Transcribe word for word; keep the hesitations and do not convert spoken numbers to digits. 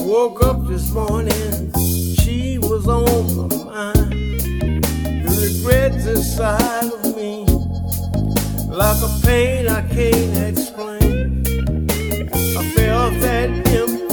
Woke up this morning, she was on my mind. The regrets inside of me, like a pain I can't explain. I felt that empty